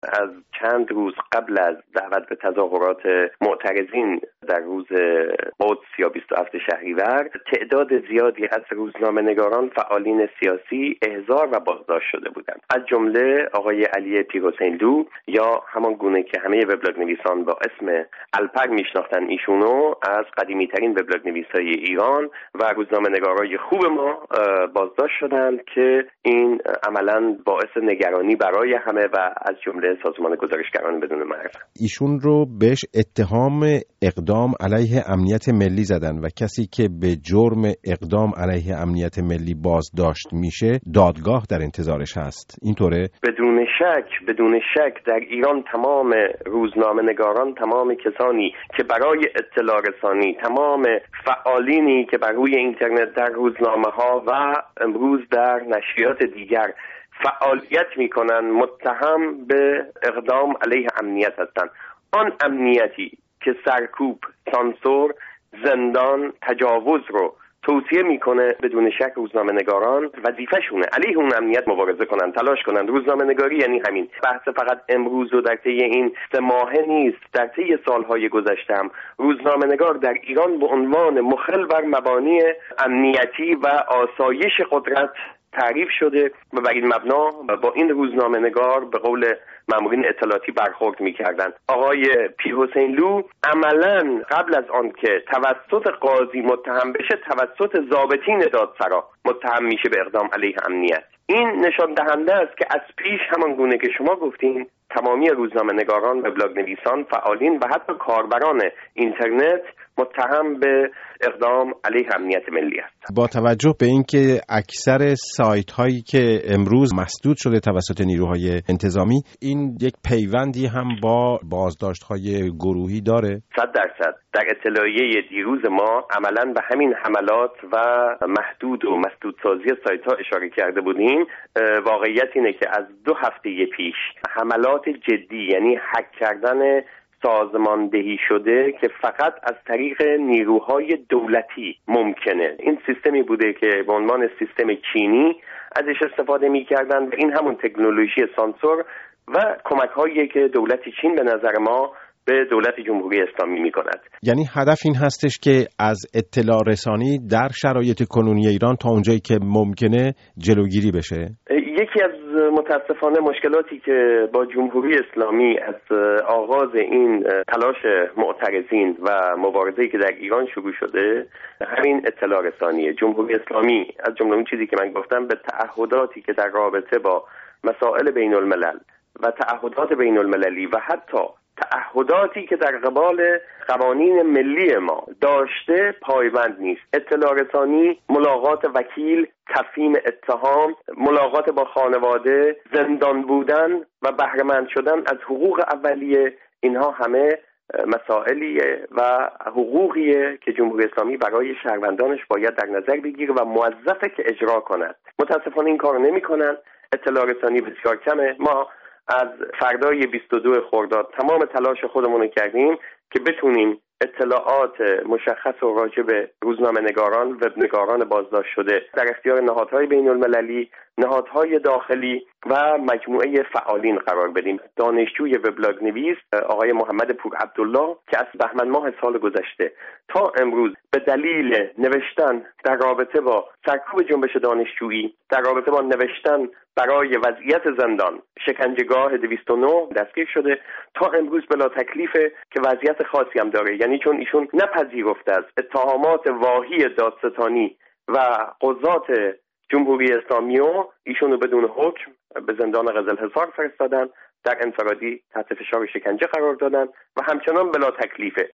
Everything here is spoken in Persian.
از چند روز قبل از دعوت به تظاهرات معترضین در روز قدس یا 27 شهریور تعداد زیادی از روزنامه‌نگاران، فعالین سیاسی احضار و بازداشت شده بودند. از جمله آقای علی پیرحسینلو یا همان گونه که همه وبلاگ نویسان با اسم الپر میشناختن ایشونو، از قدیمی‌ترین وبلاگ نویسای ایران و روزنامه‌نگارای خوب ما بازداشت شدند که این عملاً باعث نگرانی برای همه و از جمله سازمان گزارشگران بدون مرز. ایشون رو بهش اتهام اقدام علیه امنیت ملی زدن و کسی که به جرم اقدام علیه امنیت ملی بازداشت میشه دادگاه در انتظارش هست. اینطوره؟ بدون شک در ایران تمام روزنامه‌نگاران، تمام کسانی که برای اطلاع رسانی، تمام فعالینی که بر روی اینترنت در روزنامه‌ها و امروز در نشریات دیگر فعالیت میکنن متهم به اقدام علیه امنیت هستند. آن امنیتی که سرکوب، سانسور، زندان، تجاوز رو توصیه میکنه، بدون شک روزنامه‌نگاران وظیفه‌شونه علیه اون امنیت مبارزه کنن، تلاش کنن. روزنامه‌نگاری یعنی همین. بحث فقط امروز و در طی این 3 ماهه نیست، در طی سالهای گذشته هم روزنامه‌نگار در ایران به عنوان مخل بر مبانی امنیتی و آسایش قدرت تعریف شده و بر این مبنا با این روزنامه‌نگار به قول مامورین اطلاعاتی برخورد می‌کردند. آقای پیرحسینلو عملاً قبل از آن که توسط قاضی متهم بشه، توسط ضابطین دادسرا متهم میشه به اقدام علیه امنیت. این نشان دهنده است که از پیش همان گونه که شما گفتین تمامی روزنامه‌نگاران، وبلاگ نویسان، فعالین و حتی کاربران اینترنت متهم به اقدام علیه امنیت ملی است. با توجه به اینکه اکثر سایت هایی که امروز مسدود شده توسط نیروهای انتظامی، این یک پیوندی هم با بازداشت های گروهی داره؟ 100%. در اطلاعیه دیروز ما عملاً به همین حملات و محدود و مسدودسازی سایت ها اشاره کرده بودیم. واقعیت اینه که از 2 هفته پیش حملات جدی، یعنی هک کردن سازماندهی شده که فقط از طریق نیروهای دولتی ممکنه. این سیستمی بوده که به عنوان سیستم چینی ازش استفاده می‌کردن و این همون تکنولوژی سانسور و کمک‌هایی که دولت چین به نظر ما به دولت جمهوری اسلامی می‌کند. یعنی هدف این هستش که از اطلاع رسانی در شرایط کنونی ایران تا اونجایی که ممکنه جلوگیری بشه. یکی از متاسفانه مشکلاتی که با جمهوری اسلامی از آغاز این تلاش معترضین و مبارزه‌ای که در ایران شروع شده همین اطلاع رسانیه. جمهوری اسلامی از جمله اون چیزی که من گفتم به تعهداتی که در رابطه با مسائل بین الملل و تعهدات بین المللی و حتی تعهداتی که در قبال قوانین ملی ما داشته پایبند نیست. اطلاع رسانی، ملاقات وکیل، تفهیم اتهام، ملاقات با خانواده، زندان بودن و بهره‌مند شدن از حقوق اولیه، اینها همه مسائلیه و حقوقیه که جمهوری اسلامی برای شهروندانش باید در نظر بگیره و موظفه که اجرا کند. متاسفانه این کارو نمی‌کنن. اطلاع رسانی بسیار کمه. ما از فردای 22 خرداد تمام تلاش خودمون کردیم که بتونیم اطلاعات مشخص و راجع به روزنامه‌نگاران، وبنگاران بازداشت شده در اختیار نهادهای بین‌المللی، نهادهای داخلی و مجموعه فعالین قرار بدیم. دانشجوی وبلاگ نویس آقای محمد پور عبدالله که از بهمن ماه سال گذشته تا امروز به دلیل نوشتن در رابطه با سرکوب جنبش دانشجویی، در رابطه با نوشتن برای وضعیت زندان شکنجهگاه 209 دستگیر شده، تا امروز بلا تکلیفه که وضعیت خاصی هم داره. یعنی چون ایشون نپذیرفته از اتهامات واهی دادستانی و قضات جمهوری اسلامی و ایشونو بدون حکم به زندان قزلحصار فرستادن، در انفرادی تحت فشار شکنجه قرار دادن و همچنان بلا تکلیفه.